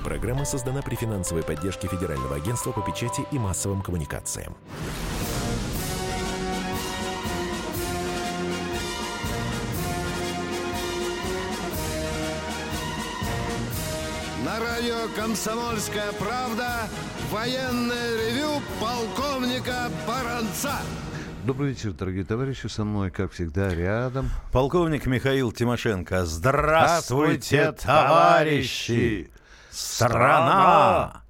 программа создана при финансовой поддержке Федерального агентства по печати и массовым коммуникациям. На радио «Комсомольская правда» военное ревю полковника Баранца. Добрый вечер, дорогие товарищи. Со мной, как всегда, рядом полковник Михаил Тимошенко. Здравствуйте, товарищи! Страна,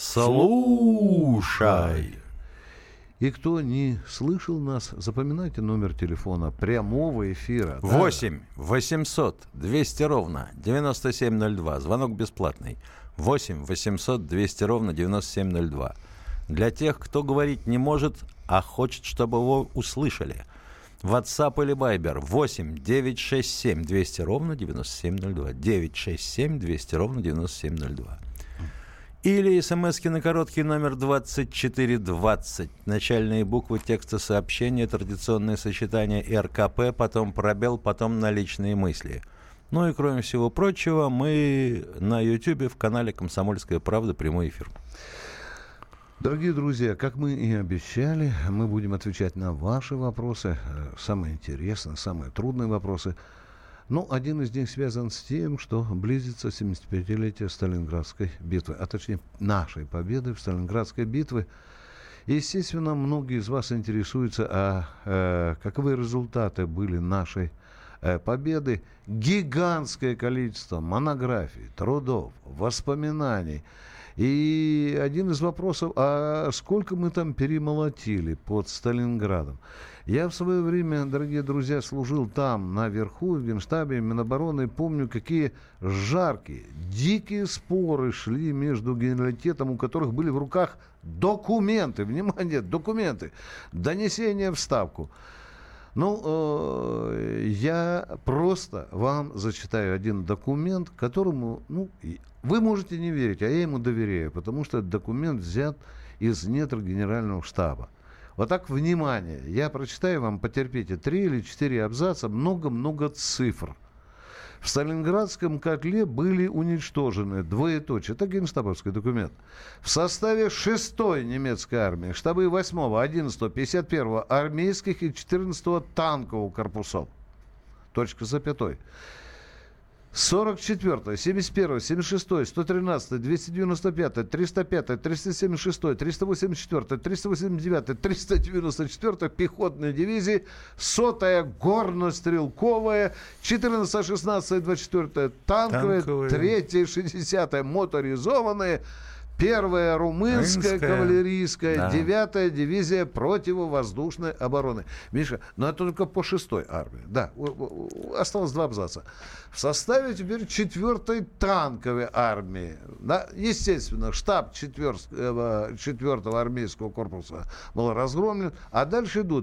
слушай! И кто не слышал нас, запоминайте номер телефона прямого эфира. 8 800 200 ровно 9702. Звонок бесплатный. 8 800 200 ровно 9702. Для тех, кто говорить не может, а хочет, чтобы его услышали. WhatsApp или Viber 8 967 200 ровно 9702. 967 200 ровно 9702. Или смски на короткий номер 2420. Начальные буквы текста сообщения, традиционное сочетание РКП, потом пробел, потом наличные мысли. Ну и кроме всего прочего, мы на YouTube в канале «Комсомольская правда» прямой эфир. Дорогие друзья, как мы и обещали, мы будем отвечать на ваши вопросы, самые интересные, самые трудные вопросы. Ну, один из них связан с тем, что близится 75-летие Сталинградской битвы, а точнее нашей победы в Сталинградской битве. Естественно, многие из вас интересуются, каковы результаты были нашей победы. Гигантское количество монографий, трудов, воспоминаний. И один из вопросов, а сколько мы там перемолотили под Сталинградом? Я в свое время, дорогие друзья, служил там, наверху, в Генштабе Минобороны, помню, какие жаркие, дикие споры шли между генералитетом, у которых были в руках документы, внимание, документы, донесения в Ставку. Ну, я просто вам зачитаю один документ, которому, вы можете не верить, а я ему доверяю, потому что этот документ взят из недр Генерального штаба. Вот так, внимание, я прочитаю вам, потерпите, 3 или 4 абзаца, много-много цифр. В Сталинградском котле были уничтожены, двоеточие, это генштабовский документ, в составе 6-й немецкой армии, штабы 8-го, 11-го, 51-го армейских и 14-го танкового корпусов. Точка с запятой. 44-й, 71-й, 76-й, 113-й, 295-й, 305-й, 376-й, 384-й, 389-й, 394-й пехотные дивизии, 100-я горно-стрелковая, 14-я, 16-я, 24-я танковая, 3-я, 60-я моторизованные, 1-я румынская кавалерийская, 9-я дивизия противовоздушной обороны. Миша, но это только по 6-й армии. Да, осталось 2 абзаца. В составе теперь 4-й танковой армии. Да, естественно, штаб 4-го армейского корпуса был разгромлен. А дальше идут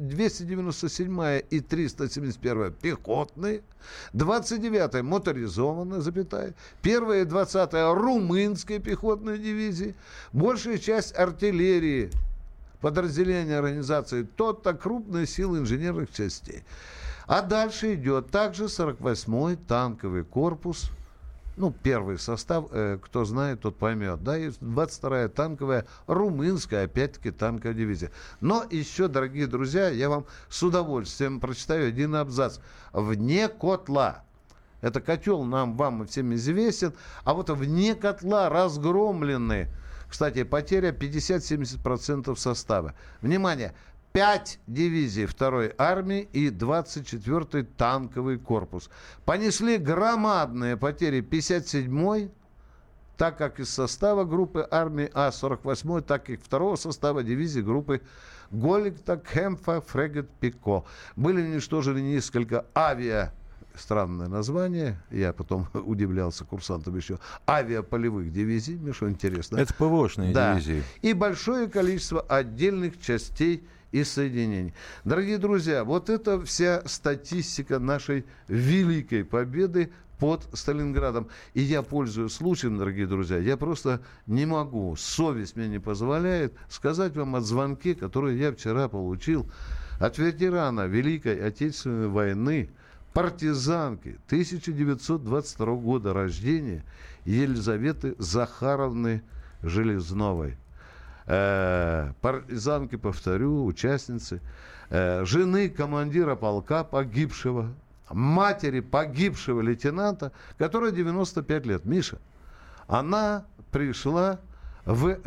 297-я и 371-я пехотные, 29-я моторизованная, 1-я и 20-я румынские пехотные дивизии, большая часть артиллерии, подразделения организации ТОТА, крупные силы инженерных частей. А дальше идет также 48-й танковый корпус, первый состав, кто знает, тот поймет, да, и 22-я танковая румынская, опять-таки, танковая дивизия. Но еще, дорогие друзья, я вам с удовольствием прочитаю один абзац. Вне котла. Это котел вам всем известен, а вот вне котла разгромлены, кстати, потеря 50-70% состава. Внимание! 5 дивизий 2-й армии и 24-й танковый корпус понесли громадные потери 57-й, так как из состава группы армии А 48-й, так и 2-го состава дивизии группы Голикта, Кемфа, Фрегат, Пико. Были уничтожены несколько странное название, я потом удивлялся курсантам еще, авиаполевых дивизий, мне что интересно. Это ПВОшные дивизии. И большое количество отдельных частей и соединений. Дорогие друзья, вот это вся статистика нашей великой победы под Сталинградом. И я пользуюсь случаем, дорогие друзья, я просто не могу, совесть мне не позволяет сказать вам о звонке, который я вчера получил от ветерана Великой Отечественной войны, партизанки 1922 года рождения Елизаветы Захаровны Железновой. Партизанки, повторю, участницы, жены командира полка погибшего, матери погибшего лейтенанта, которой 95 лет. Миша, она пришла в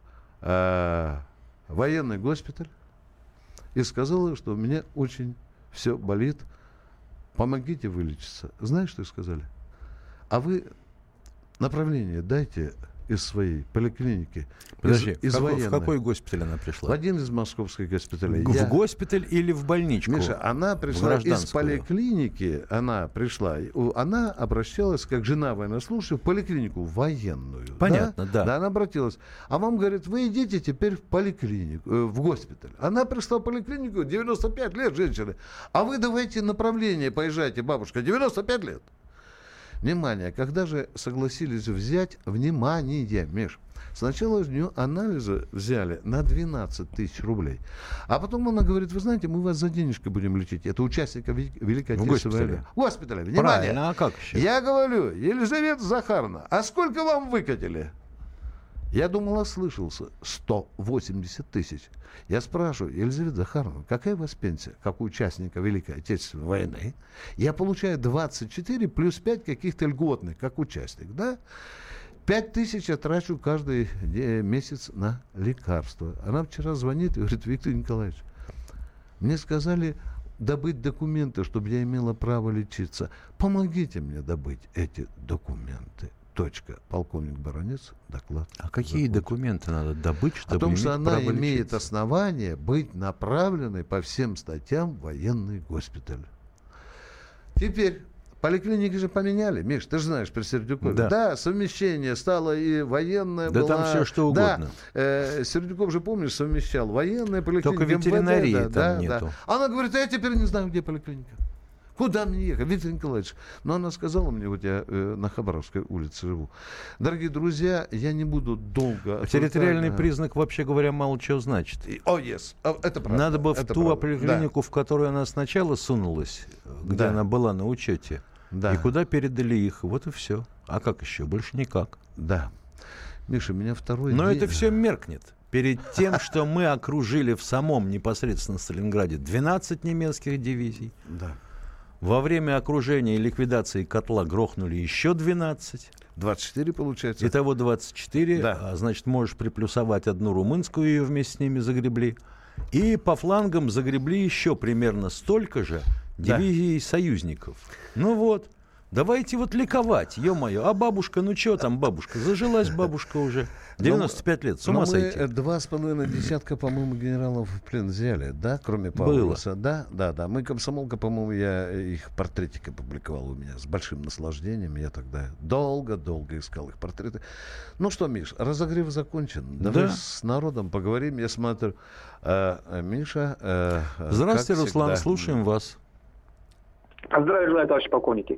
военный госпиталь и сказала, что у меня очень все болит, помогите вылечиться. Знаешь, что сказали? А вы направление дайте из своей поликлиники. Подожди, из в какой госпиталь она пришла? В один из московских госпиталей. В госпиталь или в больничку? Миша, она пришла из поликлиники, она обращалась как жена военнослужащего в поликлинику военную. Понятно, да. Да, она обратилась. А вам говорят, вы идите теперь в поликлинику, в госпиталь. Она пришла в поликлинику, 95 лет женщины. А вы давайте направление, поезжайте, бабушка, 95 лет. Внимание, когда же согласились взять, внимание, Миш, сначала у нее анализы взяли на 12 тысяч рублей, а потом она говорит, вы знаете, мы вас за денежкой будем лечить. Это участника Великой Отечественной войны. В госпитале, внимание. Правильно, а как еще? Я говорю, Елизавета Захаровна, а сколько вам выкатили? Я думал, ослышался. 180 тысяч. Я спрашиваю, Елизавета Захаровна, какая у вас пенсия, как у участника Великой Отечественной войны? Я получаю 24 плюс 5 каких-то льготных, как участник, да? 5 тысяч я трачу каждый месяц на лекарства. Она вчера звонит и говорит, Виктор Николаевич, мне сказали добыть документы, чтобы я имела право лечиться. Помогите мне добыть эти документы. Точка. Полковник Баранец, доклад. А какие документы надо добыть, чтобы о том, что она имеет лечиться? основание быть направленной по всем статьям в военный госпиталь. Теперь поликлиники же поменяли. Миш, ты же знаешь, при Сердюкове. Да, совмещение стало и военное. Да была... там все что угодно. Да, Сердюков же, помнишь, совмещал военное, поликлиника. Только ветеринарии МВД, там нету. Да. Она говорит, я теперь не знаю, где поликлиника. Куда мне ехать, Виктор Николаевич? Но она сказала мне, вот я на Хабаровской улице живу. Дорогие друзья, я не буду долго... Территориальный признак, вообще говоря, мало чего значит. Это правда. Надо бы в ту поликлинику, в которую она сначала сунулась, где она была на учете, и куда передали их. Вот и все. А как еще? Больше никак. Да. Миша, меня второй Но день... это все меркнет. Перед тем, что мы окружили в самом непосредственно Сталинграде 12 немецких дивизий. Да. Во время окружения и ликвидации котла грохнули еще 12. 24, получается. Итого 24. Да. А, значит, можешь приплюсовать одну румынскую, ее вместе с ними загребли. И по флангам загребли еще примерно столько же дивизий союзников. Ну вот. Давайте вот ликовать, ё-моё. А бабушка, ну что там бабушка? Зажилась бабушка уже. 95 лет, с ума сойти. 2,5 десятка, по-моему, генералов в плен взяли, да? Кроме Павловса. Да. Мы, комсомолка, по-моему, я их портретик опубликовал у меня с большим наслаждением. Я тогда долго-долго искал их портреты. Ну что, Миш, разогрев закончен. Давай с народом поговорим. Я смотрю, Миша... Здравствуйте, Руслан, слушаем вас. Здравия желаю, товарищи полковники.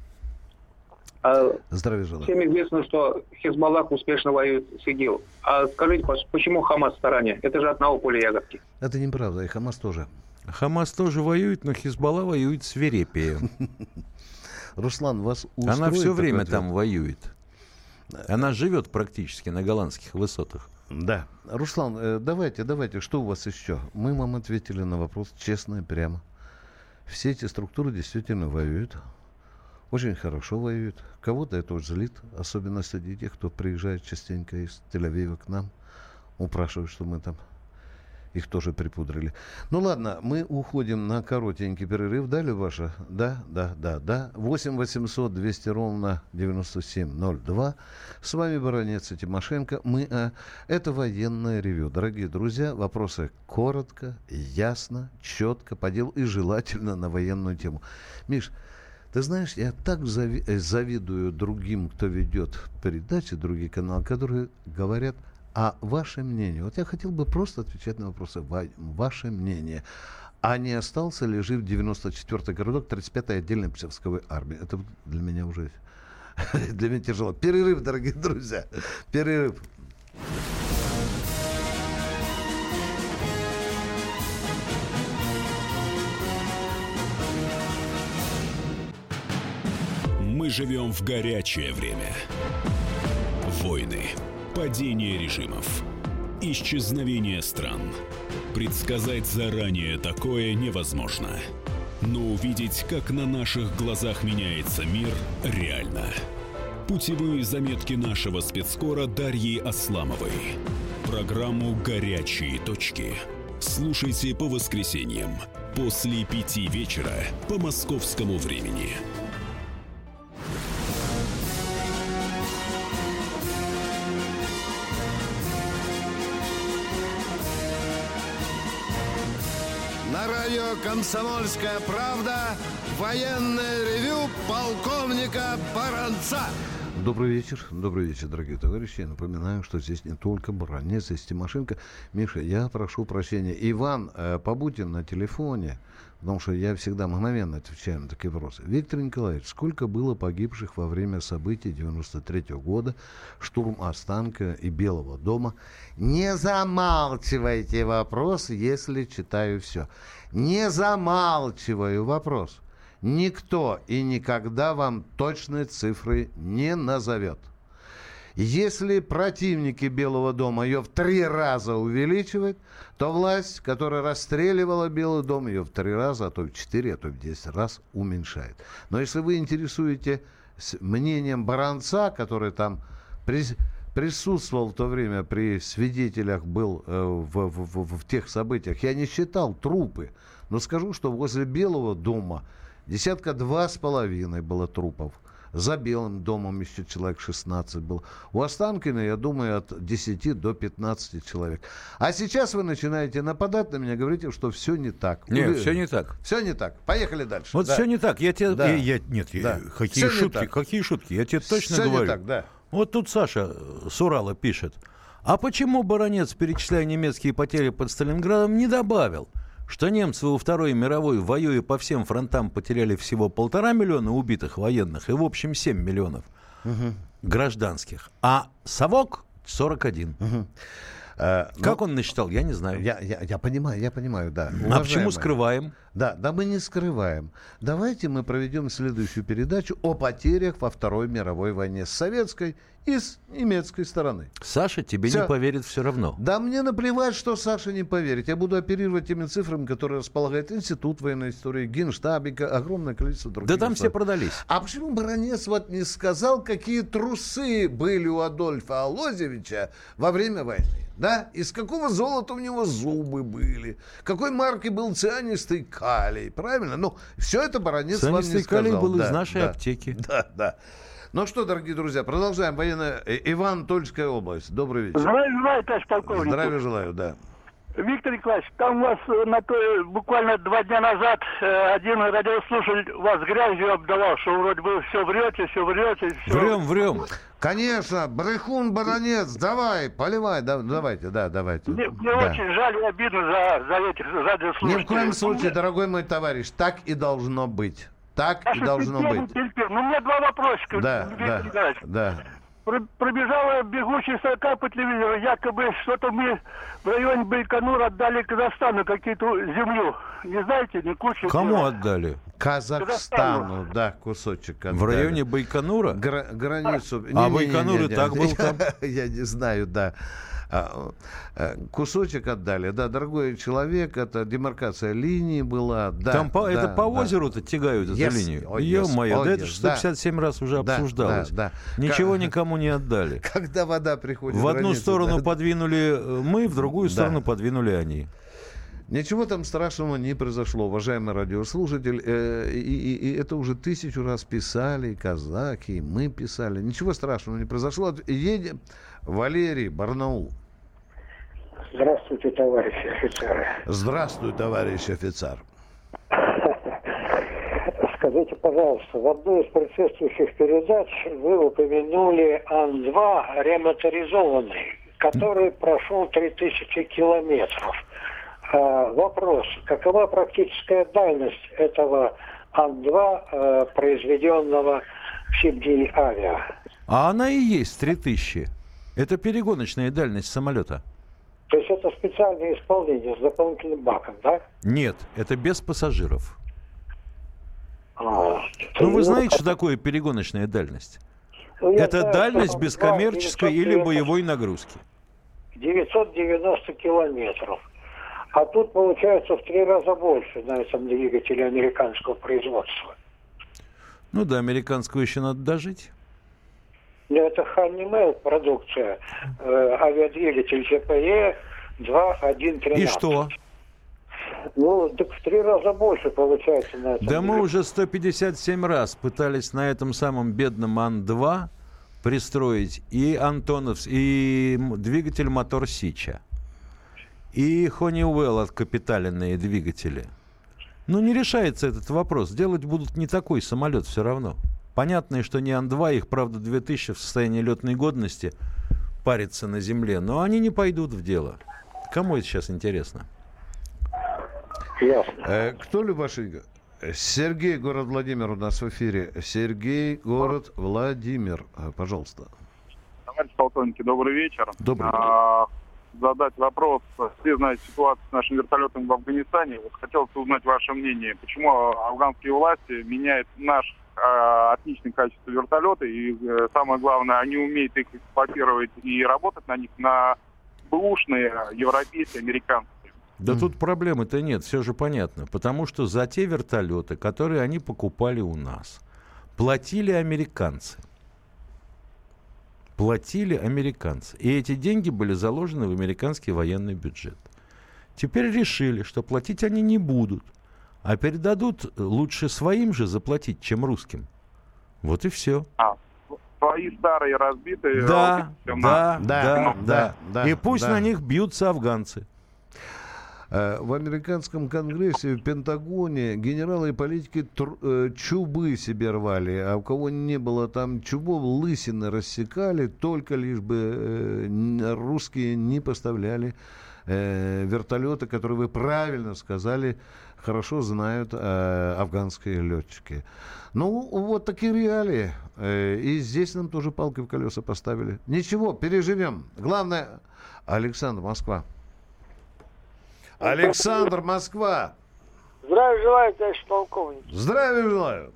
Здравия желаю. Всем известно, что Хизбаллах успешно воюет с ИГИЛ. А скажите, почему Хамас в стороне? Это же одного поля ягодки. Это неправда, и Хамас тоже. Хамас тоже воюет, но Хизбалла воюет свирепее. Руслан, вас устроит? Она все время там воюет. Она живет практически на голландских высотах. Да. Руслан, давайте, что у вас еще? Мы вам ответили на вопрос честно и прямо. Все эти структуры действительно воюют. Очень хорошо воюют. Кого-то это уже злит, особенно среди тех, кто приезжает частенько из Тель-Авива к нам, упрашивают, что мы там их тоже припудрили. Ну ладно, мы уходим на коротенький перерыв. Да, Любаша? Да. 8 800 200 ровно 9702. С вами Баранец и Тимошенко. Это военное ревью. Дорогие друзья, вопросы коротко, ясно, четко, по делу и желательно на военную тему. Миш, ты знаешь, я так завидую другим, кто ведет передачи, другие каналы, которые говорят, а ваше мнение. Вот я хотел бы просто отвечать на вопросы. Ваше мнение. А не остался ли жив 94-й городок 35-й отдельной Псковской армии? Это для меня уже для меня тяжело. Перерыв, дорогие друзья. Перерыв. Мы живем в горячее время. Войны, падение режимов, исчезновение стран. Предсказать заранее такое невозможно. Но увидеть, как на наших глазах меняется мир, реально. Путевые заметки нашего спецкора Дарьи Асламовой. Программу «Горячие точки» слушайте по воскресеньям после 5 вечера по московскому времени. На радио «Комсомольская правда» военное ревю полковника Баранца. Добрый вечер, дорогие товарищи. Я напоминаю, что здесь не только Баранец, здесь Тимошенко. Миша, я прошу прощения. Иван, побудьте на телефоне, потому что я всегда мгновенно отвечаю на такие вопросы. Виктор Николаевич, сколько было погибших во время событий 93-го года, штурм Останкина и Белого дома? Не замалчивайте вопрос, если читаю все. Не замалчиваю вопрос. Никто и никогда вам точные цифры не назовет. Если противники Белого дома ее в 3 раза увеличивают, то власть, которая расстреливала Белый дом, ее в 3 раза, а то в 4, а то в 10 раз уменьшает. Но если вы интересуете мнением Баранца, который там присутствовал в то время при свидетелях, был в тех событиях, я не считал трупы, но скажу, что возле Белого дома 2,5 было трупов. За Белым домом еще человек 16 было. У Останкина, я думаю, от 10 до 15 человек. А сейчас вы начинаете нападать на меня, говорите, что все не так. Нет, все не так. Все не так. Поехали дальше. Вот все не так. Я тебе... Да. Какие шутки? Я тебе точно все говорю. Не так, да. Вот тут Саша с Урала пишет. А почему Баранец, перечисляя немецкие потери под Сталинградом, не добавил, что немцы во Второй мировой, воюя по всем фронтам, потеряли всего 1,5 миллиона убитых военных и в общем 7 миллионов гражданских, а совок 41. Как он насчитал, я не знаю. Я понимаю, да. А почему скрываем? Да, мы не скрываем. Давайте мы проведем следующую передачу о потерях во Второй мировой войне с советской и с немецкой стороны. Саша тебе не поверит все равно. Да мне наплевать, что Саша не поверит. Я буду оперировать теми цифрами, которые располагает Институт военной истории, Генштаб и огромное количество других. Да там все продались. А почему Баранец вот не сказал, какие трусы были у Адольфа Алозевича во время войны? Да? Из какого золота у него зубы были? Какой марки был цианистый калий? Правильно? Ну, все это Баранец вам не сказал. Цианистый калий был из нашей аптеки. Да. Ну что, дорогие друзья, продолжаем. Иван, Тульская область. Добрый вечер. Здравия, товарищ полковник. Здравия желаю, да. Виктор Николаевич, там у вас буквально 2 дня назад один радиослушатель вас грязью обдавал, что вроде бы все врете. Врем. Конечно, брехун Баранец, давай, поливай, давайте. Мне очень жаль и обидно за этих радиослушателей. Ни в коем случае, дорогой мой товарищ, так и должно быть. Так и должно быть. Ну, у меня 2 вопросика. Да. Пробежала бегущая строка по телевизору, якобы что-то мы в районе Байконура отдали Казахстану какие-то землю. Не знаете, не кучу. Кому отдали? Казахстану, да, кусочек отдали. В районе Байконура? Границу. Байконур и так был там? Я не знаю, да. Кусочек отдали, да, дорогой человек, это демаркация линии была, да. Там это по озеру-то тягают эту линию. Ё-моё, да это же 157 раз уже обсуждалось. Ничего никому не отдали. Когда вода приходит в одну сторону подвинули мы, в другую сторону подвинули они. Ничего там страшного не произошло, уважаемый радиослушатель. И это уже 1000 раз писали казаки, мы писали. Ничего страшного не произошло. Едем. Валерий, Барнаул. Здравствуйте, товарищи офицеры. Здравствуй, товарищ офицер. Скажите, пожалуйста, в одной из предшествующих передач вы упомянули Ан-2 ремоторизованный, который прошел 3000 километров. Вопрос, какова практическая дальность этого Ан-2, произведенного в Сибдиль-Авиа? А она и есть 3000. Это перегоночная дальность самолета. То есть это специальное исполнение с дополнительным баком, да? Нет, это без пассажиров. Ну, вы знаете, что такое перегоночная дальность? Это дальность без коммерческой или боевой нагрузки. 990 километров. А тут получается в 3 раза больше на этом двигателе американского производства. Ну, до американского еще надо дожить. Ну, это Honeywell продукция. Авиадвигатель ЖПЕ 2.1.13. И что? Ну, так в 3 раза больше получается на этом. Да мы уже 157 раз пытались на этом самом бедном Ан-2 пристроить и Антоновс, и двигатель мотор Сича, и Honeywell откапиталенные двигатели. Ну, не решается этот вопрос. Делать будут не такой самолет все равно. Понятно, что не Ан-2, их, правда, 2000 в состоянии летной годности парятся на земле, но они не пойдут в дело. Кому это сейчас интересно? Ясно. Кто, Любашенька? Сергей, город Владимир, у нас в эфире. Сергей, город Владимир. Пожалуйста. Товарищ полковник, добрый вечер. Добрый вечер. Задать вопрос. Все знают ситуацию с нашим вертолетом в Афганистане. Вот хотелось узнать ваше мнение. Почему афганские власти меняют наш отличное качество вертолета, и самое главное, они умеют их эксплуатировать и работать на них на бэушные европейские, американские. Да тут проблемы-то нет, все же понятно. Потому что за те вертолеты, которые они покупали у нас, платили американцы. Платили американцы. И эти деньги были заложены в американский военный бюджет. Теперь решили, что платить они не будут, а передадут лучше своим же заплатить, чем русским. Вот и все. Свои старые разбитые. Да. И пусть на них бьются афганцы. В американском конгрессе, в Пентагоне генералы и политики чубы себе рвали, а у кого не было там чубов, лысины рассекали, только лишь бы русские не поставляли вертолеты, которые, вы правильно сказали, хорошо знают афганские летчики. Ну, вот такие реалии. И здесь нам тоже палкой в колеса поставили. Ничего, переживем. Главное, Александр, Москва. Александр, Москва. Здравия желаю, товарищ полковник. Здравия желаю.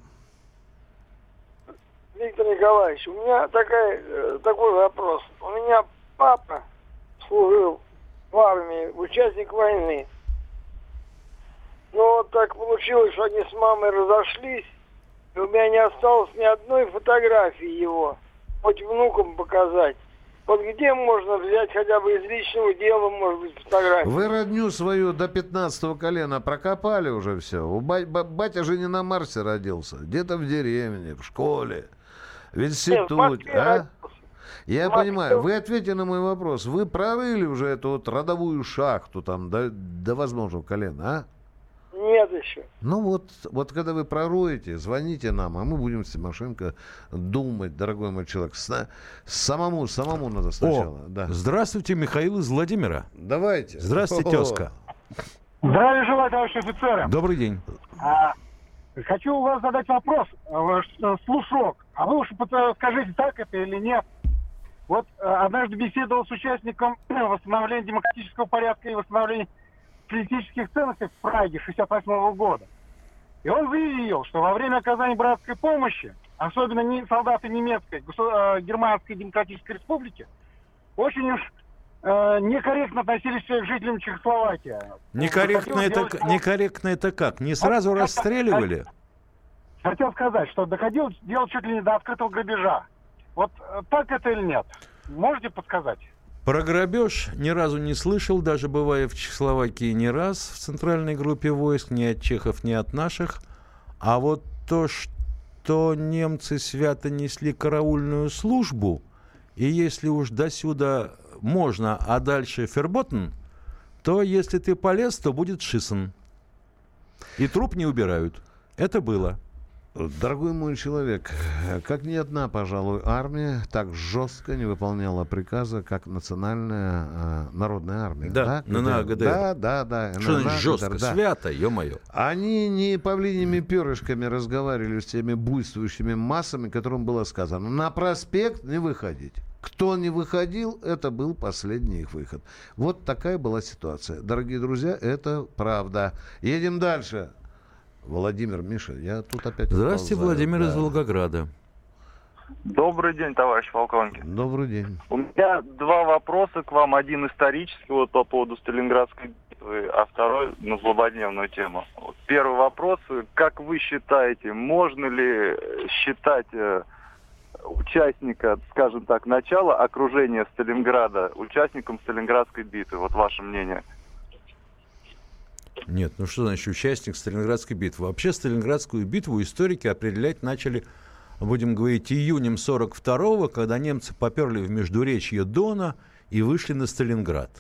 Виктор Николаевич, у меня такой вопрос. У меня папа служил в армии, участник войны. Но вот так получилось, что они с мамой разошлись, и у меня не осталось ни одной фотографии его, хоть внукам показать. Вот где можно взять хотя бы из личного дела, может быть, фотографию? Вы родню свою до 15-го колена прокопали уже все. У батя же не на Марсе родился. Где-то в деревне, в школе, в институте. Я понимаю. Вы ответьте на мой вопрос. Вы прорыли уже эту вот родовую шахту там до возможного колена, а? Нет еще. Ну вот когда вы пророете, звоните нам, а мы будем с Тимошенко думать, дорогой мой человек. Самому надо сначала. Да. Здравствуйте, Михаил из Владимира. Давайте. Здравствуйте, тезка. Здравия желаю, товарищ офицеры. Добрый день. Хочу у вас задать вопрос, слушок. А вы уж скажите, так это или нет. Вот однажды беседовал с участником восстановления демократического порядка и восстановления политических ценностей в Праге 1968 года. И он заявил, что во время оказания братской помощи, особенно солдаты немецкой, Германской Демократической Республики, очень уж некорректно относились к жителям Чехословакии. Некорректно это как? Не сразу расстреливали? Хотел сказать, что доходило дело чуть ли не до открытого грабежа. Вот так это или нет? Можете подсказать? Про грабеж ни разу не слышал, даже бывая в Чехословакии не раз в центральной группе войск, ни от чехов, ни от наших. А вот то, что немцы свято несли караульную службу, и если уж досюда можно, а дальше ферботен, то если ты полез, то будет шисен. И труп не убирают. Это было. Дорогой мой человек, как ни одна, пожалуй, армия так жестко не выполняла приказа, как национальная народная армия. Да, ГДР. Да. Что значит жестко? Да. Свято, ё-моё. Они не павлиньими перышками разговаривали с теми буйствующими массами, которым было сказано: на проспект не выходить. Кто не выходил, это был последний их выход. Вот такая была ситуация. Дорогие друзья, это правда. Едем дальше. Владимир, Миша, я тут опять... Здравствуйте, Владимир из Волгограда. Добрый день, товарищ полковник. Добрый день. У меня два вопроса к вам. Один исторический вот, по поводу Сталинградской битвы, а второй на злободневную тему. Вот, первый вопрос. Как вы считаете, можно ли считать участника, скажем так, начала окружения Сталинграда участником Сталинградской битвы? Вот ваше мнение. Нет, ну что значит участник Сталинградской битвы? Вообще Сталинградскую битву историки определять начали, будем говорить, июнем 42-го, когда немцы поперли в междуречье Дона и вышли на Сталинград.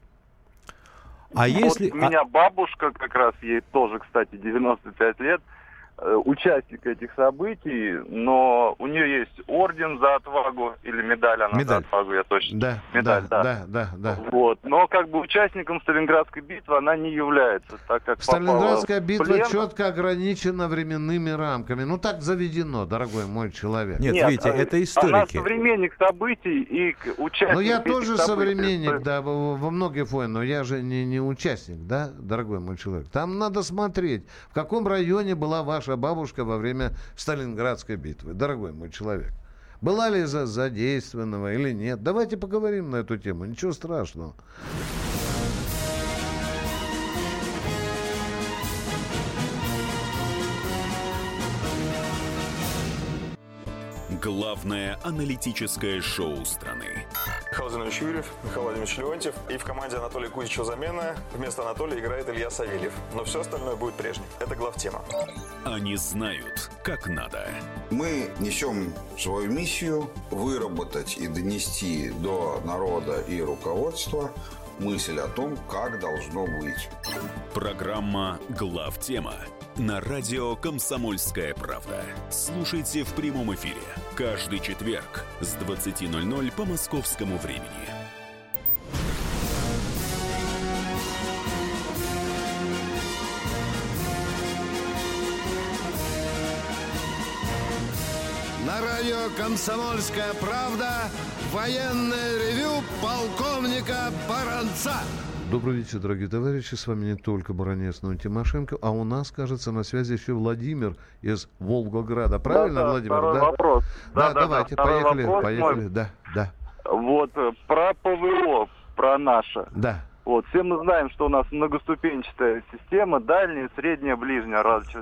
А если... У меня бабушка, как раз ей тоже, кстати, 95 лет, участник этих событий, но у нее есть орден за отвагу или медаль, за отвагу, я точно. Да, медаль, да. Вот, но как бы участником Сталинградской битвы она не является, так как Сталинградская битва плен... четко ограничена временными рамками. Ну так заведено, дорогой мой человек. Нет, видите, это историки. Она современник событий и участник. Ну я тоже событий. современник, да, во многих войнах, но я же не участник, да, дорогой мой человек. Там надо смотреть, в каком районе была ваша бабушка во время Сталинградской битвы, дорогой мой человек. Была ли задействована или нет? Давайте поговорим на эту тему, ничего страшного. Главное аналитическое шоу страны. Михаил Владимирович Юрьев, Михаил Владимирович Леонтьев. И в команде Анатолия Кузичева замена. Вместо Анатолия играет Илья Савельев. Но все остальное будет прежним. Это главтема. Они знают, как надо. Мы несем свою миссию выработать и донести до народа и руководства мысль о том, как должно быть. Программа «Главтема» на радио «Комсомольская правда». Слушайте в прямом эфире каждый четверг с 20:00 по московскому времени. На радио «Комсомольская правда» военное ревю полковника Баранца. Добрый вечер, дорогие товарищи. С вами не только Баранец, но и Тимошенко. А у нас, кажется, на связи еще Владимир из Волгограда. Правильно, да, Владимир? Второй вопрос. Да, давайте, поехали. Мой... Да. Вот, про ПВО, про наше. Да. Вот, все мы знаем, что у нас многоступенчатая система, дальняя, средняя, ближняя,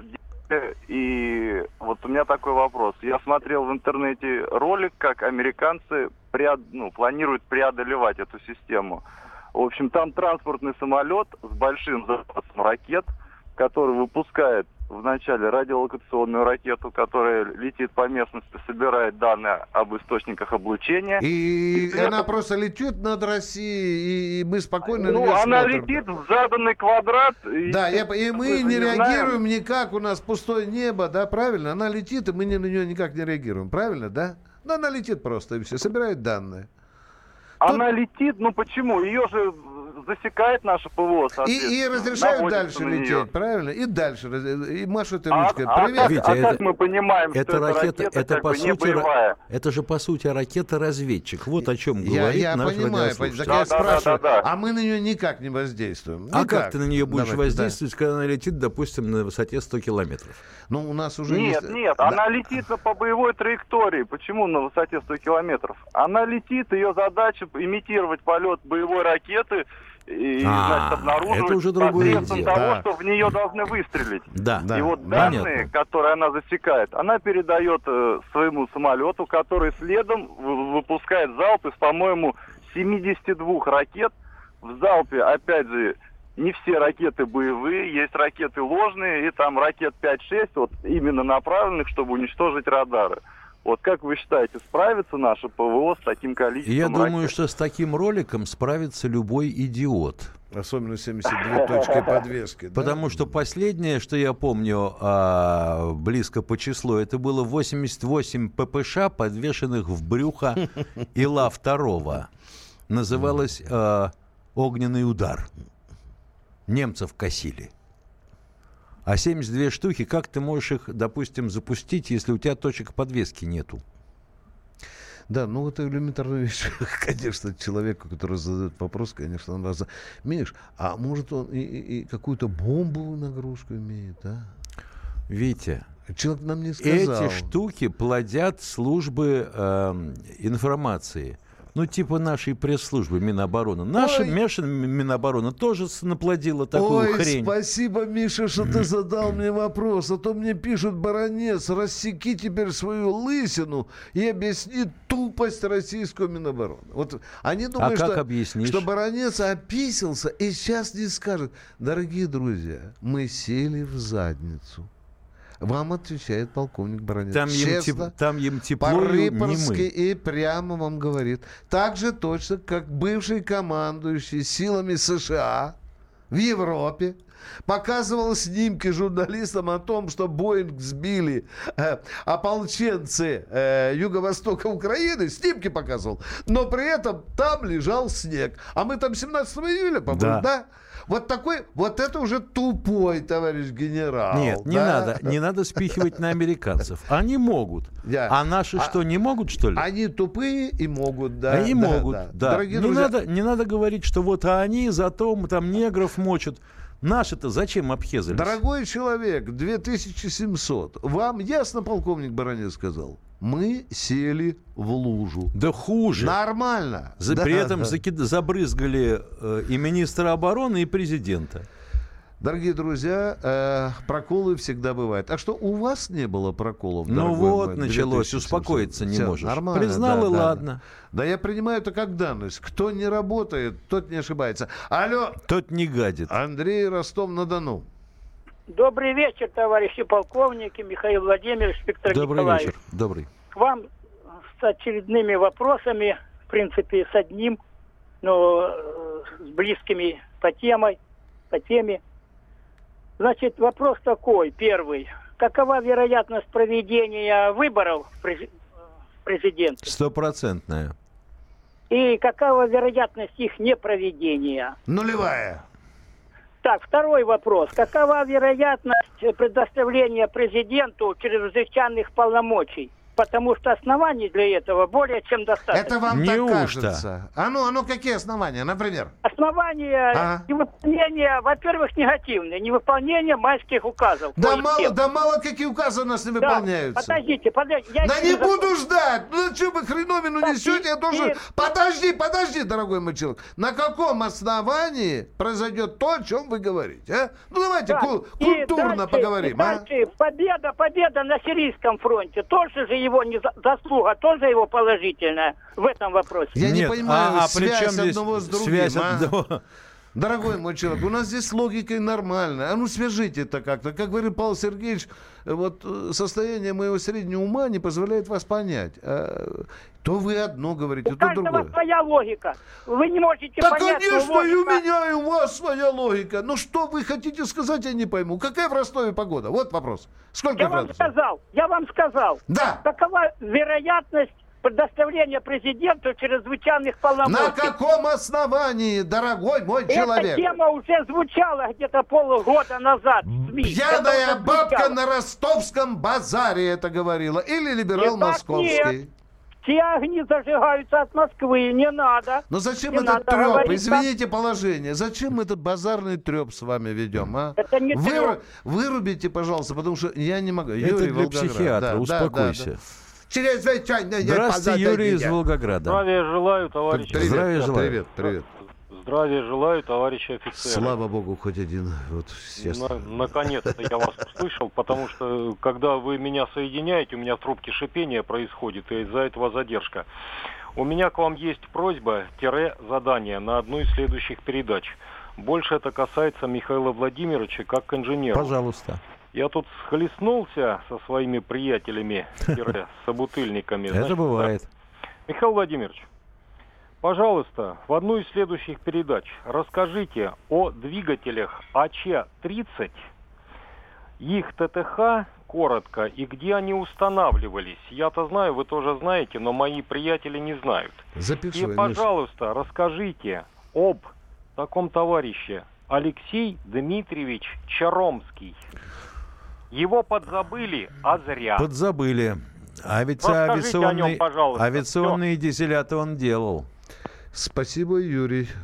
и вот у меня такой вопрос. Я смотрел в интернете ролик, как американцы планируют преодолевать эту систему. В общем, там транспортный самолет с большим запасом ракет, который выпускает вначале радиолокационную ракету, которая летит по местности, собирает данные об источниках облучения. И она просто летит над Россией, и мы спокойно... она летит в заданный квадрат. Да, и мы не реагируем никак, у нас пустое небо, да, правильно? Она летит, и мы на нее никак не реагируем, правильно, да? Ну, она летит просто, и все, собирает данные. Она летит, почему? Ее же засекает наше ПВО, и разрешают дальше лететь, правильно? И дальше, и машут ручкой. Привет. Видите, как мы понимаем, что эта ракета это по сути, не боевая? Это же, по сути, ракета-разведчик. Вот о чем говорит наш радиослушатель. Так я спрашиваю, а мы на нее никак не воздействуем. А как ты на нее будешь воздействовать, когда она летит, допустим, на высоте 100 километров? Ну, у нас уже Нет, она летит по боевой траектории. Почему на высоте 100 километров? Она летит, ее задача имитировать полет боевой ракеты и, обнаруживать это уже другое посредством того, что в нее должны выстрелить. Да. И вот данные, которые она засекает, она передает своему самолету, который следом выпускает залп из, по-моему, 72 ракет. В залпе, опять же, не все ракеты боевые, есть ракеты ложные, и там ракет 5-6, вот именно направленных, чтобы уничтожить радары. Вот как вы считаете, справится наше ПВО с таким количеством Я ракет? думаю, что с таким роликом справится любой идиот. Особенно 72 точки подвески. Потому что последнее, что я помню близко по числу, это было 88 ППШ, подвешенных в брюхо Ила-2. Называлось «Огненный удар». Немцев косили. А 72 штуки, как ты можешь их, допустим, запустить, если у тебя точек подвески нету? Да, это элементарная вещь. Конечно, человеку, который задает вопрос, конечно, он Миш, а может он и какую-то бомбовую нагрузку имеет, да? Витя, человек нам не сказал. Эти штуки плодят службы информации. Ну, типа нашей пресс-службы Минобороны. Наша Минобороны тоже наплодила такую хрень. Спасибо, Миша, что ты задал мне вопрос. А то мне пишут: баронец, рассеки теперь свою лысину и объясни тупость российского Минобороны. Вот они думают, что баронец описался и сейчас не скажет: дорогие друзья, мы сели в задницу. Вам отвечает полковник Баранец. Там им тепло, по-рыпорски и прямо вам говорит. Так же точно, как бывший командующий силами США в Европе показывал снимки журналистам о том, что Боинг сбили ополченцы юго-востока Украины. Снимки показывал. Но при этом там лежал снег. А мы там 17 июля, по-моему, да? Вот такой, вот это уже тупой, товарищ генерал. Нет, не надо спихивать на американцев. Они могут. А наши что, не могут, что ли? Они тупые и могут, да. Они могут, да. Дорогие друзья, не надо говорить, что вот они зато там негров мочат. Наши-то зачем обхезались? Дорогой человек, 2700. Вам ясно, полковник Баранец сказал? Мы сели в лужу. Да хуже. Нормально. При этом забрызгали и министра обороны, и президента. Дорогие друзья, проколы всегда бывают. А что, у вас не было проколов? Ну вот, началось, успокоиться не можешь. Нормально. Признал, и ладно. Да я принимаю это как данность. Кто не работает, тот не ошибается. Алло. Тот не гадит. Андрей, Ростов-на-Дону. Добрый вечер, товарищи полковники, Михаил Владимирович, Виктор Николаевич. Добрый вечер. Добрый. К вам с очередными вопросами, в принципе, с одним, но с близкими по теме. Значит, вопрос такой, первый. Какова вероятность проведения выборов президента? 100%. И какова вероятность их непроведения? Нулевая. Так, второй вопрос. Какова вероятность предоставления президенту чрезвычайных полномочий? Потому что оснований для этого более чем достаточно. Это вам так кажется. А ну, какие основания, например? Основания невыполнения, во-первых, негативные. Невыполнение майских указов. Да мало какие указы у нас не выполняются. Подождите. Да не буду ждать. Ну, что вы хреновину несете? Я тоже... Подожди, дорогой мой человек. На каком основании произойдет то, о чем вы говорите? А? Ну, давайте культурно поговорим. Дальше. Победа на Сирийском фронте. Тоже же его не заслуга, тоже его положительная в этом вопросе. Я не понимаю связь одного с другим. Дорогой мой человек, у нас здесь логика нормальная. А ну свяжите это как-то. Как говорил Павел Сергеевич, вот состояние моего среднего ума не позволяет вас понять. То вы одно говорите, то другое. У каждого своя логика. Вы не можете понять. Да, конечно, и у меня, и у вас своя логика. Ну что вы хотите сказать, я не пойму. Какая в Ростове погода? Вот вопрос. Сколько градусов? Я вам сказал. Да. Какова вероятность предоставления президенту чрезвычайных полномочий? На каком основании, дорогой мой человек? Эта тема уже звучала где-то полгода назад. Пьяная бабка на ростовском базаре это говорила. Или либерал московский. Нет. Все огни зажигаются от Москвы, не надо. Но зачем этот треп? Извините положение. Зачем этот базарный треп с вами ведем, а? Это не треп. Вырубите, пожалуйста, потому что я не могу. Это Юрий, для психиатра, успокойся. Да. Здравствуйте, Юрий из Волгограда. Здравия желаю, товарищи. Здравия желаю. Привет. Здравия желаю, товарищи офицеры. Слава богу, хоть один. Вот, наконец-то я вас услышал, потому что, когда вы меня соединяете, у меня в трубке шипение происходит, и из-за этого задержка. У меня к вам есть просьба-задание на одну из следующих передач. Больше это касается Михаила Владимировича как инженера. Пожалуйста. Я тут схлестнулся со своими приятелями, собутыльниками. Это бывает. Михаил Владимирович, пожалуйста, в одну из следующих передач расскажите о двигателях АЧ-30, их ТТХ, коротко, и где они устанавливались. Я-то знаю, вы тоже знаете, но мои приятели не знают. Запишу. И, пожалуйста, расскажите об таком товарище Алексей Дмитриевич Чаромский. Его подзабыли, а зря. Подзабыли. А ведь авиационные дизеля-то он делал. Спасибо, Юрий.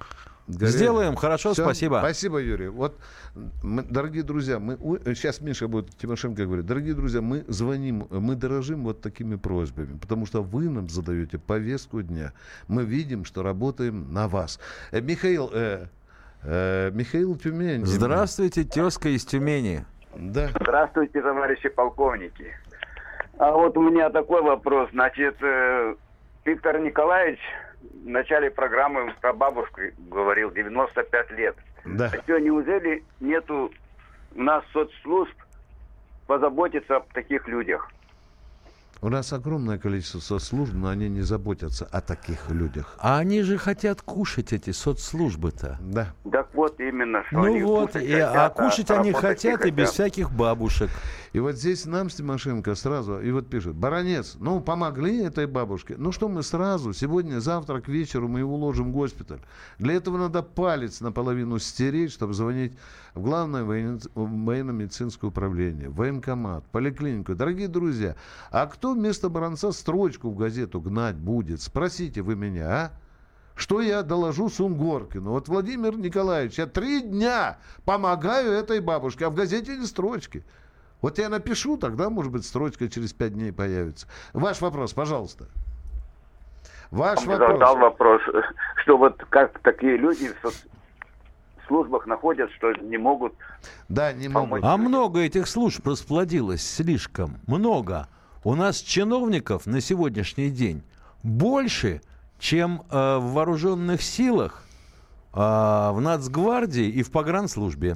Сделаем, хорошо, Всё, спасибо. Спасибо, Юрий. Вот, дорогие друзья, сейчас Миша будет, Тимошенко говорит, дорогие друзья, мы звоним, мы дорожим вот такими просьбами, потому что вы нам задаете повестку дня. Мы видим, что работаем на вас. Михаил Тюмень. Здравствуйте, тезка из Тюмени. Да. Здравствуйте, товарищи полковники. А вот у меня такой вопрос. Значит, Виктор Николаевич в начале программы про бабушку говорил, 95 лет. Да. А что, неужели нету у нас соцслужб позаботиться о таких людях? У нас огромное количество соцслужб, но они не заботятся о таких людях. А они же хотят кушать, эти соцслужбы-то. Да. Так вот именно, что Ну они вот, кушать а хотят, кушать они работать не хотят и без всяких бабушек. И вот здесь нам с Тимошенко сразу, и вот пишет, Баранец, ну помогли этой бабушке, ну что мы сразу, сегодня, завтра к вечеру мы его уложим в госпиталь. Для этого надо палец наполовину стереть, чтобы звонить в Главное военно-медицинское управление, в военкомат, поликлинику. Дорогие друзья, а кто вместо Баранца строчку в газету гнать будет? Спросите вы меня, а? Что я доложу Сунгоркину? Вот, Владимир Николаевич, я 3 дня помогаю этой бабушке, а в газете не строчки. Вот я напишу, тогда, может быть, строчка через 5 дней появится. Ваш вопрос, пожалуйста. Ваш вопрос. Задал вопрос, что вот как такие люди в службах находят, что не могут... Да, не могут. А много этих служб расплодилось, слишком много. У нас чиновников на сегодняшний день больше, чем в вооруженных силах, в Нацгвардии и в погранслужбе.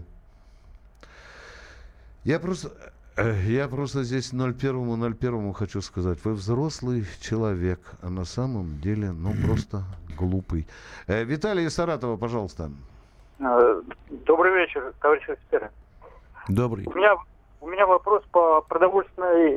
Я просто здесь 01 хочу сказать. Вы взрослый человек, а на самом деле, просто глупый. Виталий из Саратова, пожалуйста. Добрый вечер, товарищ офицеры. Добрый. У меня вопрос по продовольственной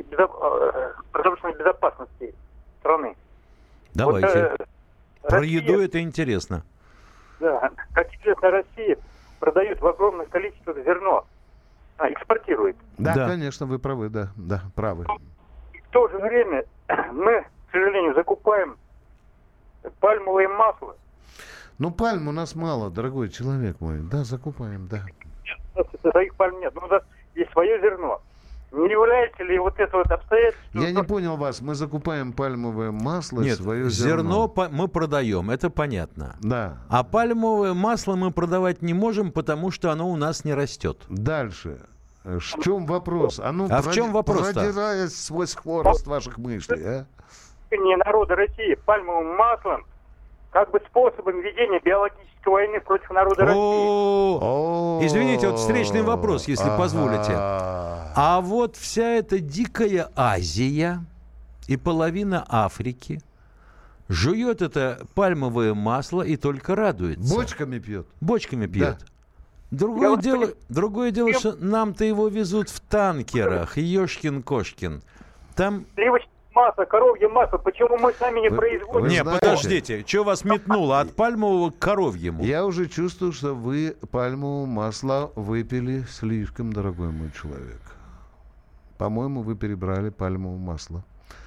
безопасности страны. Давайте. Вот, про еду это интересно. Да, как известно, Россия продает в огромном количестве зерно. Экспортирует. Да, конечно, вы правы, да, правы. В то же время мы, к сожалению, закупаем пальмовое масло. Ну, пальм у нас мало, дорогой человек мой. Да, закупаем, да. Своих пальм нет, но у нас есть свое зерно. Не является ли вот это вот обстоятельство... Я не понял вас. Мы закупаем пальмовое масло и свое зерно мы продаем, это понятно. Да. А пальмовое масло мы продавать не можем, потому что оно у нас не растет. Дальше. В чем вопрос? В чем вопрос-то? Продираясь сквозь хворост ваших мыслей, а? Народа России пальмовым маслом как бы способом ведения биологической войны против народа России. Извините, вот встречный вопрос, если позволите. А вот вся эта дикая Азия и половина Африки жует это пальмовое масло и только радуется. Бочками пьет. Бочками пьет. Да. Другое дело, что нам-то его везут в танкерах. Ёшкин-кошкин. Там... Масло, коровье масло, почему мы сами не производим? Не, подождите, что вас метнуло от пальмового к коровьему? Я уже чувствую, что вы пальмовое масло выпили слишком, дорогой мой человек. По-моему, вы перебрали пальмовое масло.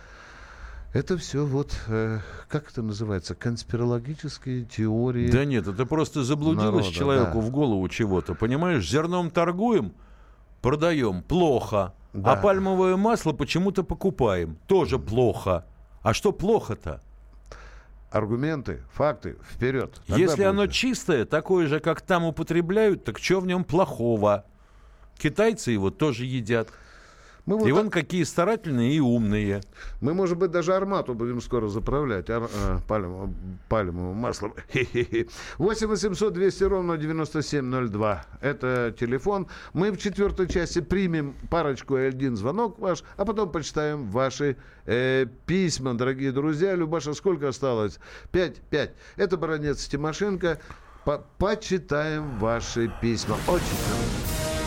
Это все как это называется, конспирологические теории. Да нет, это просто заблудилось человеку в голову чего-то. Понимаешь, зерном торгуем, продаем, плохо. Да. А пальмовое масло почему-то покупаем. Тоже плохо. А что плохо-то? Аргументы, факты, вперед. Тогда если оно чистое, такое же, как там употребляют, так что в нем плохого? Китайцы его тоже едят. И вон какие старательные и умные. Мы, может быть, даже Армату будем скоро заправлять пальмовым маслом. 8 800 200 ровно 9702. Это телефон. Мы в 4-й части примем парочку и один звонок ваш, а потом почитаем ваши письма, дорогие друзья. Любаша, сколько осталось? 5. Это Баранец Тимошенко. Почитаем ваши письма. Очень хорошо.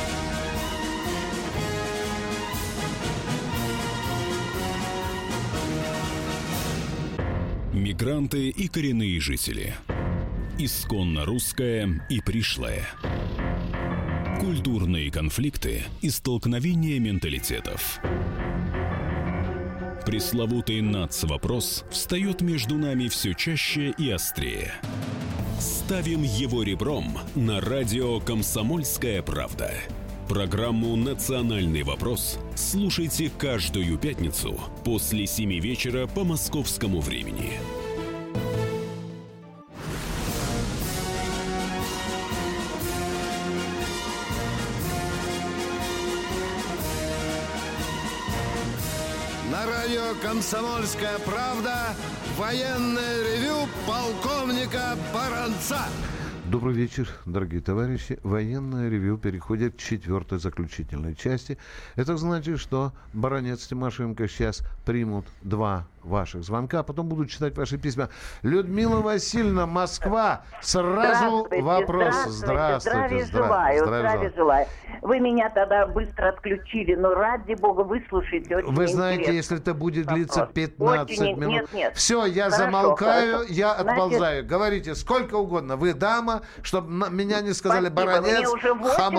Мигранты и коренные жители. Исконно русское и пришлое. Культурные конфликты и столкновения менталитетов. Пресловутый НАЦ-вопрос встает между нами все чаще и острее. Ставим его ребром на радио «Комсомольская правда». Программу «Национальный вопрос» слушайте каждую пятницу после 7 вечера по московскому времени. На радио «Комсомольская правда» военное ревю полковника Баранца. Добрый вечер, дорогие товарищи. Военное ревью переходит к 4-й заключительной части. Это значит, что Баранец, Тимошенко сейчас примут 2 ваших звонка, а потом будут читать ваши письма. Людмила Васильевна, Москва. Сразу вопрос. Здравствуйте. Здравия желаю. Вы меня тогда быстро отключили, но ради бога, выслушайте. Очень Вы знаете, интересно. если это будет длиться 15 минут... Нет. Все, я Хорошо, замолкаю, хорошо. я отползаю. Говорите сколько угодно. Вы дама, чтобы меня не сказали Спасибо, Баранец, мне уже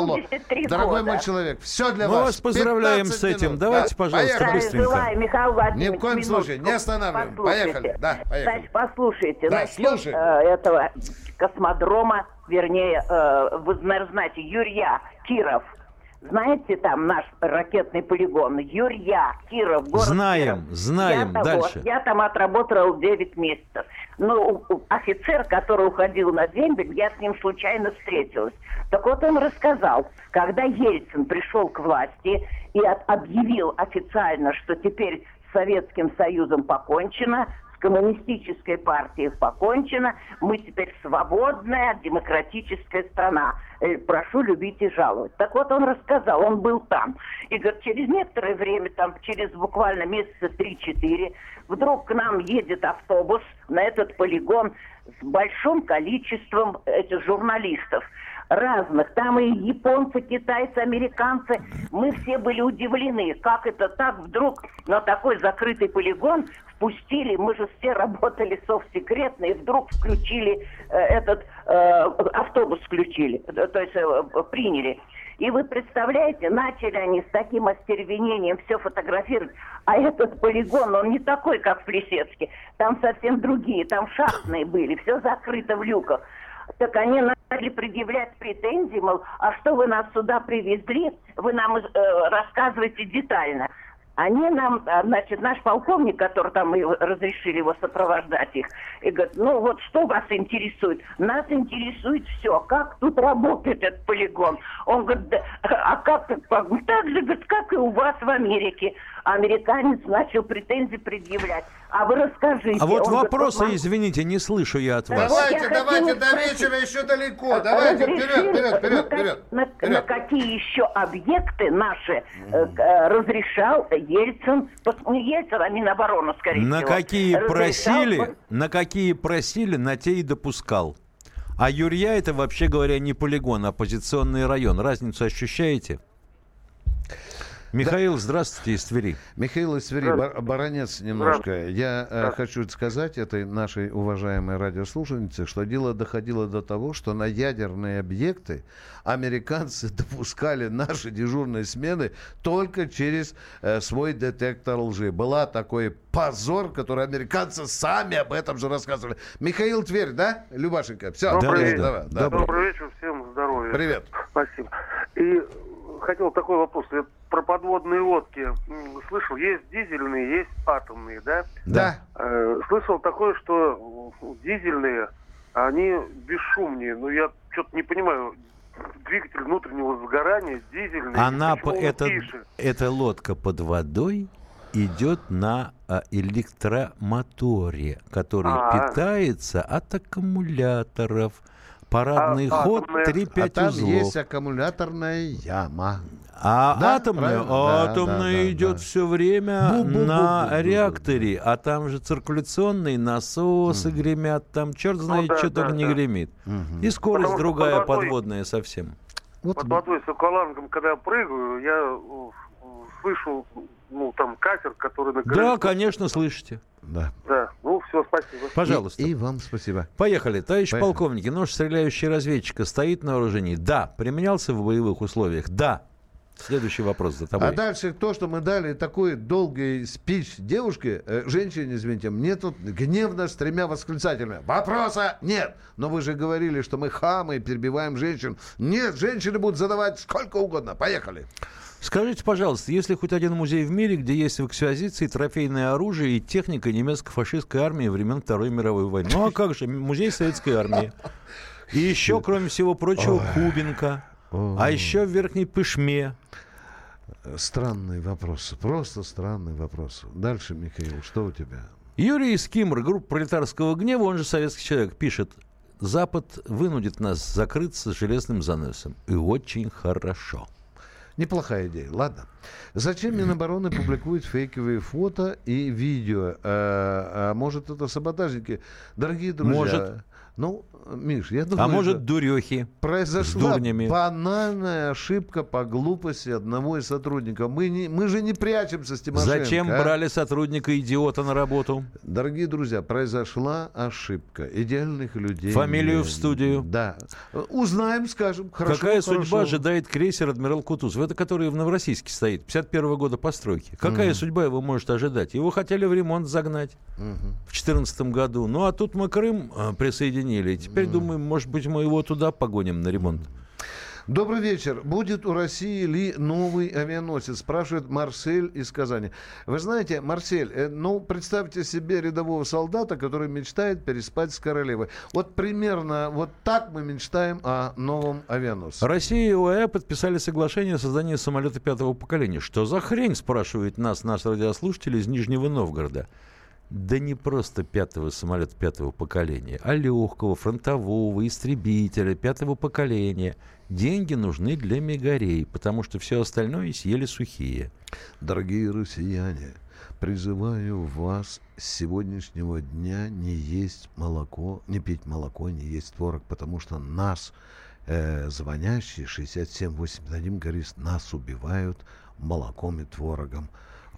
83 хамло. Дорогой года. мой человек, все для Мы вас. вас поздравляем с этим. Минут. Давайте, пожалуйста, поехали. быстренько. Желаю, Михаил Владимирович, Ни в коем случае, не останавливаем. Поехали. Да, поехали. Значит, послушайте. Да, Насчет слушаем. этого космодрома, вернее, вы, наверное, знаете, Юрья, Киров. Знаете, там наш ракетный полигон? Юрья, Киров, город Знаем, Киров. дальше. Я там отработал 9 месяцев. Ну, офицер, который уходил на дембель, я с ним случайно встретилась. Так вот он рассказал, когда Ельцин пришел к власти и объявил официально, что теперь с Советским Союзом покончено, с коммунистической партией покончено, мы теперь свободная демократическая страна. Прошу любить и жаловать. Так вот он рассказал, он был там. И говорит, через некоторое время, там, через буквально месяца 3-4, вдруг к нам едет автобус на этот полигон с большим количеством этих журналистов разных. Там и японцы, китайцы, американцы. Мы все были удивлены, как это так вдруг на такой закрытый полигон впустили. Мы же все работали совсекретно, и вдруг включили этот автобус включили, то есть приняли. И вы представляете, начали они с таким остервенением все фотографировать, а этот полигон, он не такой, как в Плесецке. Там совсем другие, там шахтные были, все закрыто в люках. Так они начали предъявлять претензии, мол, а что вы нас сюда привезли, вы нам рассказываете детально. Они нам, значит, наш полковник, который там мы разрешили его сопровождать их, и говорит, ну вот что вас интересует? Нас интересует все, как тут работает этот полигон. Он говорит, да, а как так же, говорит, как и у вас в Америке. Американец начал претензии предъявлять. А вы расскажите. А вот он вопросы, говорит, извините, не слышу я от вас. Давайте, до вечера еще далеко. Давайте, вперед. На какие еще объекты наши разрешал Ельцин, не Ельцин, а Минобороны, скорее всего. На какие просили, на те и допускал. А Юрья это, вообще говоря, не полигон, а оппозиционный район. Разницу ощущаете? Михаил, здравствуйте, из Твери. Михаил из Твери, Баранец немножко. Я хочу сказать этой нашей уважаемой радиослушательнице, что дело доходило до того, что на ядерные объекты американцы допускали наши дежурные смены только через свой детектор лжи. Была такой позор, который американцы сами об этом же рассказывали. Михаил, Тверь, да? Любашенька, все. Добрый вечер, всем здоровья. Привет. Спасибо. И хотел такой вопрос. Я про подводные лодки слышал. Есть дизельные, есть атомные, да? Да. Слышал такое, что дизельные, они бесшумнее. Но я что-то не понимаю. Двигатель внутреннего сгорания, дизельный. Эта лодка под водой идет на электромоторе, который питается от аккумуляторов. Парадный ход 3-5 узлов. Там есть аккумуляторная яма. А да? атомная идет все время на реакторе, а там же циркуляционные насосы гремят, там черт знает, что только не гремит. И скорость другая подводная совсем. Под водой с аквалангом, когда я прыгаю, я слышу, там катер, который на крыше. Да, конечно, слышите. Да. Все, спасибо. Пожалуйста. И вам спасибо. Поехали. Товарищ полковник, нож стреляющий разведчика стоит на вооружении? Да. Применялся в боевых условиях? Да. Следующий вопрос за тобой. А дальше то, что мы дали такой долгий спич девушке, женщине, извините, мне тут гневно с 3 восклицательными. Вопроса нет. Но вы же говорили, что мы хамы, перебиваем женщин. Нет, женщины будут задавать сколько угодно. Поехали. Скажите, пожалуйста, есть ли хоть один музей в мире, где есть в экспозиции трофейное оружие и техника немецко-фашистской армии времен Второй мировой войны? Ну а как же, музей советской армии. И еще, кроме всего прочего, Кубинка. А еще в Верхней Пышме. Странный вопрос. Просто странный вопрос. Дальше, Михаил, что у тебя? Юрий Искимр, группа «Пролетарского гнева», он же советский человек, пишет: «Запад вынудит нас закрыться железным заносом. И очень хорошо». Неплохая идея. Ладно. Зачем Минобороны публикует фейковые фото и видео? Может, это саботажники? Дорогие друзья... Может. Ну, Миш, я думаю, может, дурехи произошла банальная ошибка по глупости одного из сотрудников. Мы же не прячемся с Тимошенко. Зачем брали сотрудника-идиота на работу? Дорогие друзья, произошла ошибка. Идеальных людей. Фамилию в студию. Да. Узнаем, скажем. Хорошо, какая судьба ожидает крейсер «Адмирал Кутузов»? Это который в Новороссийске стоит, 51-го года постройки. Какая судьба его может ожидать? Его хотели в ремонт загнать в 2014 году. Ну, а тут мы Крым присоединили. И теперь, думаю, может быть, мы его туда погоним на ремонт. Добрый вечер. Будет у России ли новый авианосец? Спрашивает Марсель из Казани. Вы знаете, Марсель, представьте себе рядового солдата, который мечтает переспать с королевой. Вот примерно вот так мы мечтаем о новом авианосце. Россия и ОАЭ подписали соглашение о создании самолета 5-го поколения. Что за хрень, спрашивает наш радиослушатель из Нижнего Новгорода. Да не просто 5-го самолета 5-го поколения, а легкого, фронтового, истребителя 5-го поколения. Деньги нужны для мегарей, потому что все остальное съели сухие. Дорогие россияне, призываю вас с сегодняшнего дня не есть молоко, не пить молоко, не есть творог, потому что нас, звонящие 6781, говорит, нас убивают молоком и творогом.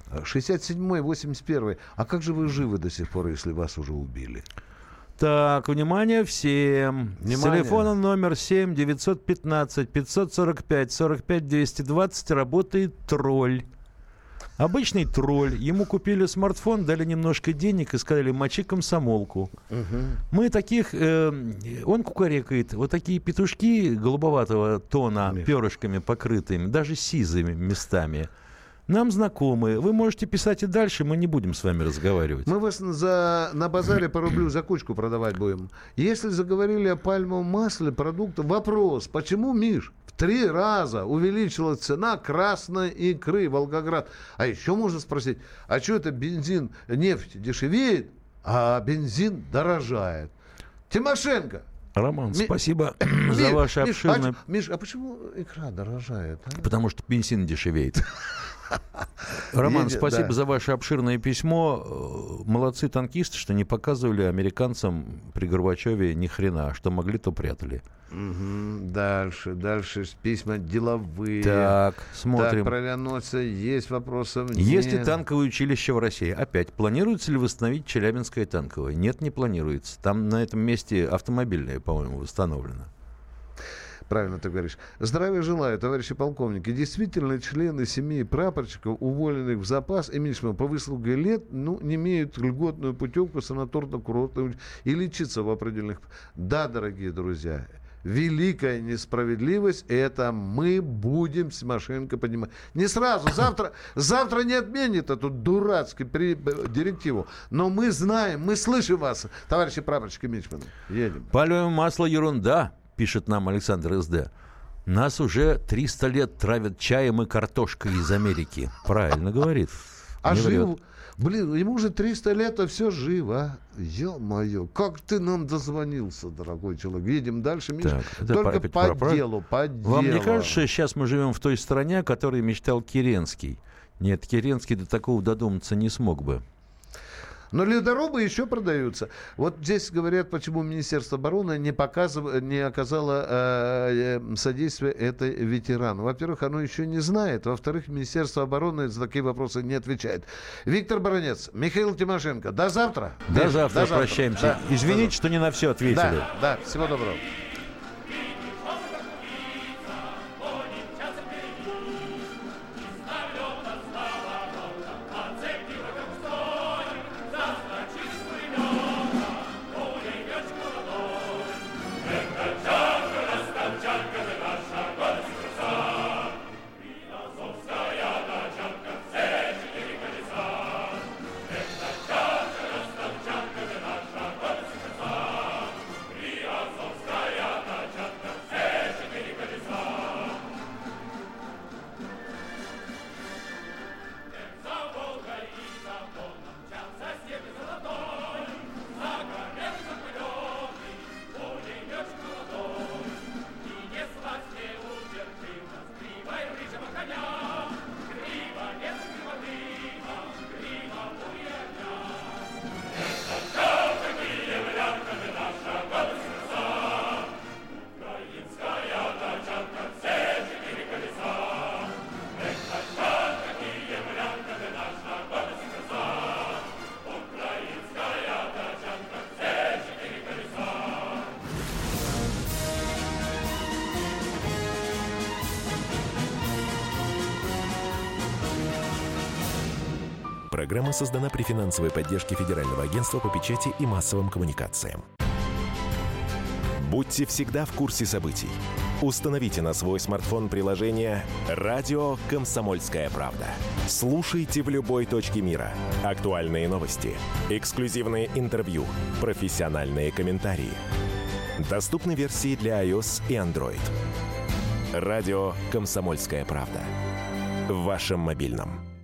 67-й, 81-й. А как же вы живы до сих пор, если вас уже убили? Так, внимание всем. Внимание. С телефона номер 7 915 545 45 220 работает тролль. Обычный тролль. Ему купили смартфон, дали немножко денег и сказали: мочи комсомолку. Мы таких... он кукарекает. Вот такие петушки голубоватого тона, перышками покрытыми, даже сизыми местами. Нам знакомые. Вы можете писать и дальше, мы не будем с вами разговаривать. Мы вас на базаре по рублю за кучку продавать будем. Если заговорили о пальмовом масле, продуктах, вопрос, почему, Миш, в 3 раза увеличилась цена красной икры Волгоград? А еще можно спросить, а что это бензин, нефть дешевеет, а бензин дорожает? Тимошенко! Роман, спасибо за ваше обширное... Миш, а почему икра дорожает? А? Потому что бензин дешевеет. Роман, спасибо за ваше обширное письмо. Молодцы танкисты, что не показывали американцам при Горбачеве ни хрена. Что могли, то прятали. Дальше письма деловые. Так, смотрим. Так, про авианосцы есть вопросов? Есть ли танковое училище в России? Опять, планируется ли восстановить Челябинское танковое? Нет, не планируется. Там на этом месте автомобильное, по-моему, восстановлено. Правильно ты говоришь. Здравия желаю, товарищи полковники. Действительно, члены семьи прапорщиков, уволенных в запас, имеющих по выслуге лет, не имеют льготную путевку санаторно-курортную и лечиться в определенных... Да, дорогие друзья, великая несправедливость, это мы будем с Тимошенко поднимать. Не сразу, завтра не отменит эту дурацкую директиву. Но мы знаем, мы слышим вас, товарищи прапорщики Мичманы. Едем. Пальмовое масло ерунда, пишет нам Александр СД. Нас уже 300 лет травят чаем и картошкой из Америки. Правильно говорит. А жив... Блин, ему уже 300 лет, а все живо. Ё-моё, как ты нам дозвонился, дорогой человек. Едем дальше, Миша. Только по делу. Вам не кажется, что сейчас мы живем в той стране, о которой мечтал Керенский? Нет, Керенский до такого додуматься не смог бы. Но ледорубы еще продаются. Вот здесь говорят, почему Министерство обороны не оказало содействия этой ветерану. Во-первых, оно еще не знает. Во-вторых, Министерство обороны за такие вопросы не отвечает. Виктор Баранец, Михаил Тимошенко. До завтра. До завтра. Прощаемся. Да, извините, что не на все ответили. Да, всего доброго. Программа создана при финансовой поддержке Федерального агентства по печати и массовым коммуникациям. Будьте всегда в курсе событий. Установите на свой смартфон приложение «Радио Комсомольская правда». Слушайте в любой точке мира. Актуальные новости, эксклюзивные интервью, профессиональные комментарии. Доступны версии для iOS и Android. «Радио Комсомольская правда». В вашем мобильном.